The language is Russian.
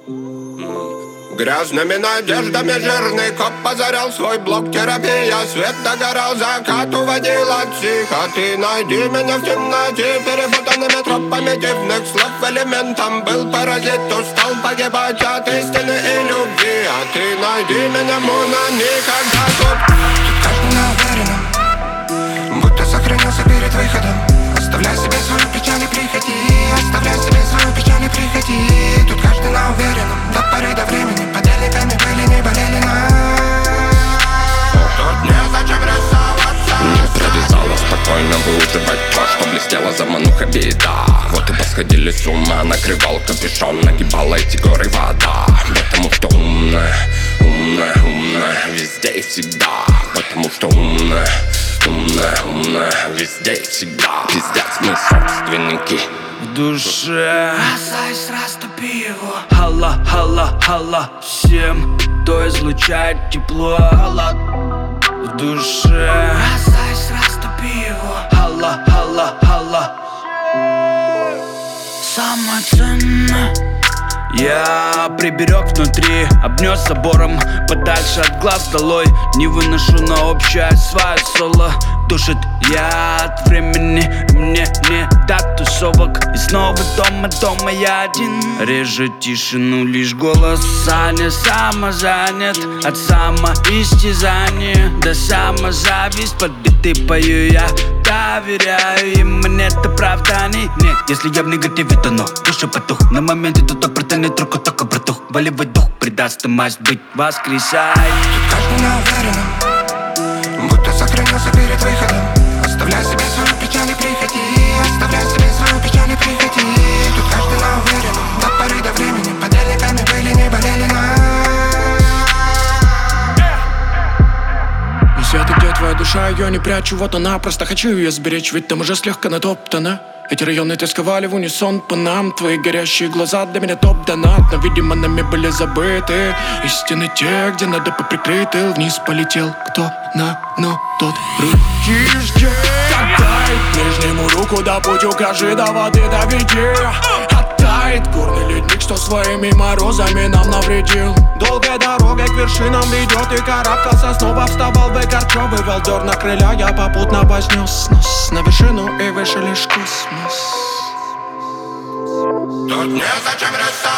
Грязными надеждами жирный коп позарял свой блок. Терапия, свет догорал, закат уводил от психа. Ты найди меня в темноте, перепутанными тропами дивных слов. Элементом был паразит, устал погибать от истины и любви. А ты найди меня, Муна, никогда тут каждый на уверенном, будто сохранился перед выходом. Оставляй себе свою печаль и приходи, оставляй себе свою печаль и приходи. Тут каждый на уверенном, до поры до времени. Подельниками были, не болели нас. Тут незачем рисоваться. Не прорезала спокойно выуживать то, что блестело за мануха беда. Вот и посходили с ума, накрывал капюшон, нагибала эти горы вода. Потому что умная, умная, умная везде и всегда. Потому что умная, умная, умная везде и всегда. Пиздец, мы собственники в душе. Касаясь, растопи его. Хала, хала, хала всем, кто излучает тепло. Хала в душе. Касаясь, растопи его. Хала, хала, хала. Самое ценное я приберег внутри, обнес забором, подальше от глаз долой. Не выношу на общее свое соло. Душит я от времени, мне не до тусовок. И снова дома я один. Режет тишину лишь голос Саня. Самозанят от самоистязания до самозависть. Под биты пою я, доверяю им, мне-то оправданий нет. Если я в негативе, то но душа потух. На моменте тут протянет руку, только братух. Волевой дух придаст и масть быть воскресай. Тут каждый на уверенном, будто сохранился перед выходом. Оставляй себе свою печаль и приходи, оставляй себе свою печаль и приходи. Тут каждый на уверенном, до поры до времени. Подельниками были, не болели нас. Не света, где твоя душа, ее не прячу, вот она. Просто хочу ее сберечь, ведь там уже слегка натоптана. Эти районы тосковали в унисон по нам. Твои горящие глаза для меня топ-донат. Но, видимо, нами были забыты истины те, где надо поприкрыты. Вниз полетел кто на, но тот руки ждет. Отдай нижнему руку, да путь укажи, до воды доведи. Оттает горный ледник, что своими морозами нам навредил. Долгая дорога к вершинам ведет, и карабкался, снова вставал, выкорчевывал дёр на крыля. Я попутно вознес нос на вершину, и выше лишь космос. Тут незачем рисовать.